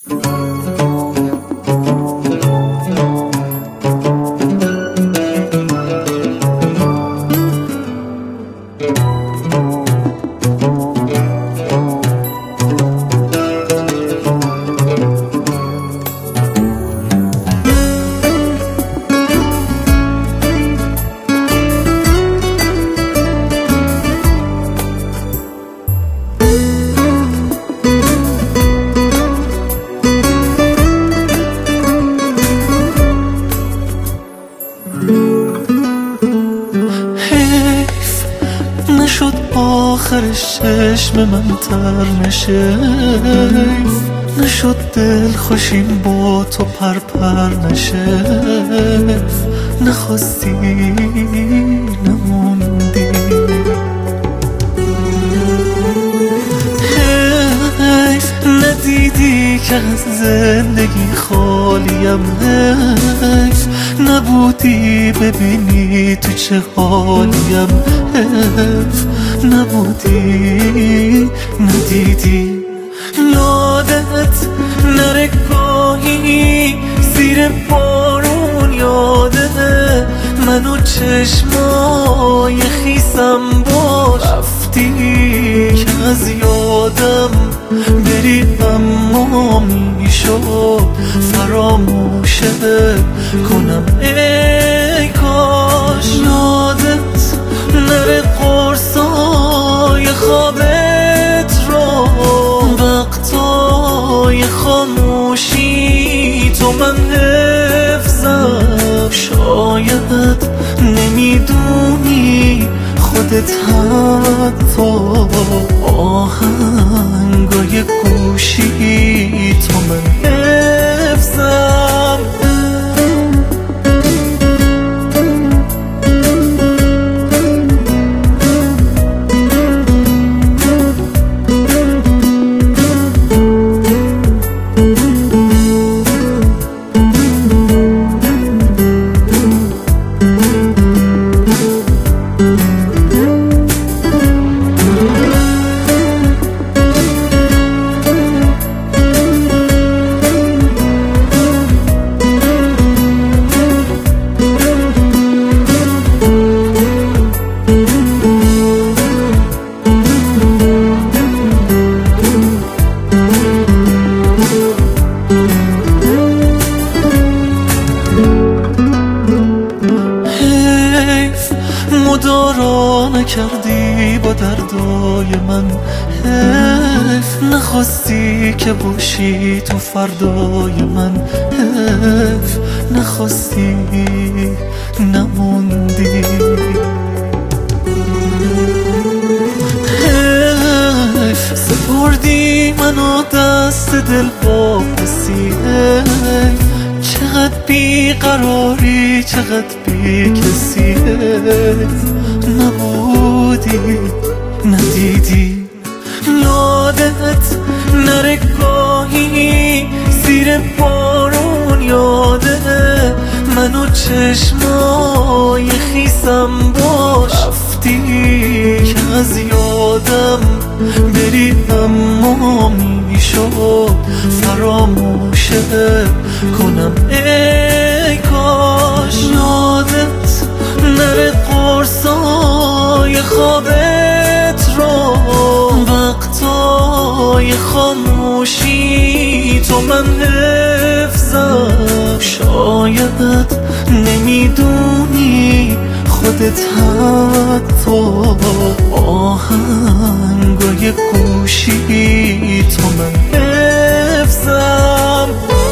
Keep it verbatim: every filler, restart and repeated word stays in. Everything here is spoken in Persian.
نشد آخرش چشم من تر نشه، نشد دل خوشیم با تو پر پر نشه، نخواستی نموندی، حیف ندیدی که از زندگی خالیم، حیف نبودی ببینی تو چه حالیم، حیف نبودی ندیدی، یادت نره گاهی زیر بارون، یاده منو چشمای خیسم باش، رفتی که از یادم بری اما میشد فراموشت کنم، ای کاش یادت نره قرصای خوابت رو، وقتای خاموشی تو من حفظم، شاید نمیدونی خودت حتی آهنگای گوشی تو من حفظم. مدارا نکردی با دردای من، حیف نخواستی که باشی تو فردای من، حیف نخواستی نموندی، حیف سپردی منو دست دل با کسی، حیف چقدر بیقراری چقدر بی کسی، نبودی ندیدی، یادت نره گاهی زیر بارون، یاده منو چشمای خیسم باش، رفتی که از یادم بری اما میشد فراموشت کنم، ای کاش یادت نره قرصای خوابت رو، وقتای خاموشی تو من حفظم، شاید نمیدونی خودت حتی آهنگای گوشی تو من حفظم.